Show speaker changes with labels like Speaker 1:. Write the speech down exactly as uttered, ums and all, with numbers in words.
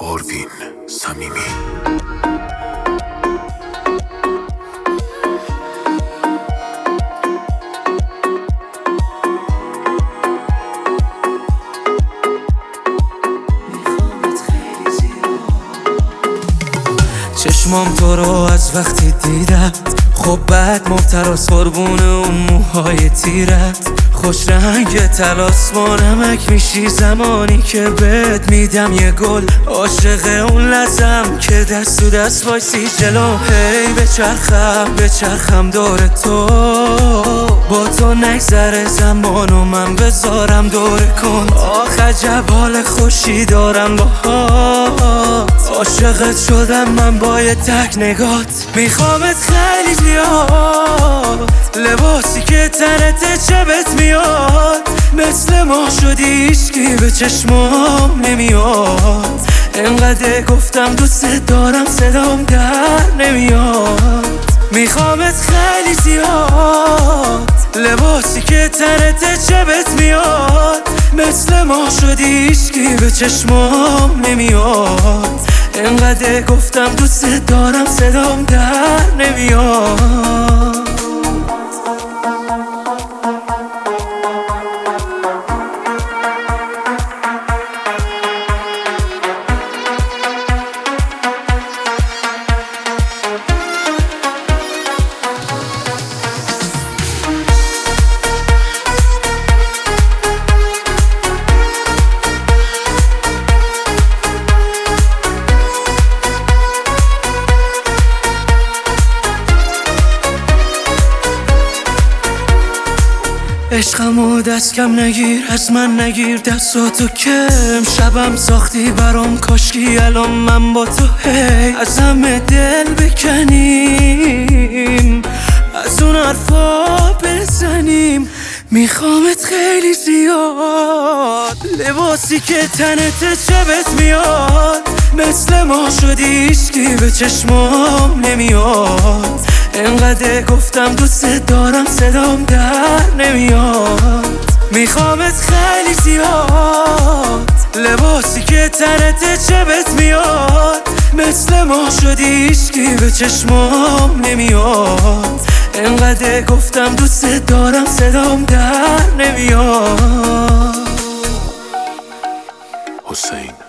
Speaker 1: آروین صمیمی.
Speaker 2: چشمام تو رو از وقتی دیدم خب بعد مبتراس قربون اون موهای تیرت. خوش رنگ تلاس با نمک میشی زمانی که بهت میدم یه گل. عاشق اون لحظم که دست تو دست وایسی جلو. هی بچرخم بچرخم دور تو، با تو نگذره زمان و من بذارم دور کن. آخ عجب حال خوشی دارم باهات، عاشقت شدم من با یه تک نگات. میخوامت خیلی زیاد، لباسی که تنت چبت میاد. مثل ما شدی هیچکی به چشمام نمیاد. انقدر گفتم دوست دارم صدام در نمیاد. میخوامت خیلی زیاد، لباسی که تنت چبت میاد. مثل ما شدی هیچکی به چشمام نمیاد. انقدر گفتم دوست دارم صدام در نمیاد. عشقمو دست کم نگیر، از من نگیر دستاتو کم. شبم ساختی برام کاشکی الان من با تو. هی از همه دل بکنیم، از اون حرفا بزنیم. میخوامت خیلی زیاد، لباسی که تنت چبت میاد. مثل ما شدی هیچکی به چشمام نمیاد. انقدر گفتم دوست دارم صدام در نمیاد. میخوامت خیلی زیاد، لباسی که تنت چبت میاد. مثل ما شدی هیچکی به چشمام نمیاد. انقدر گفتم دوست دارم صدام در نمیاد.
Speaker 1: حسین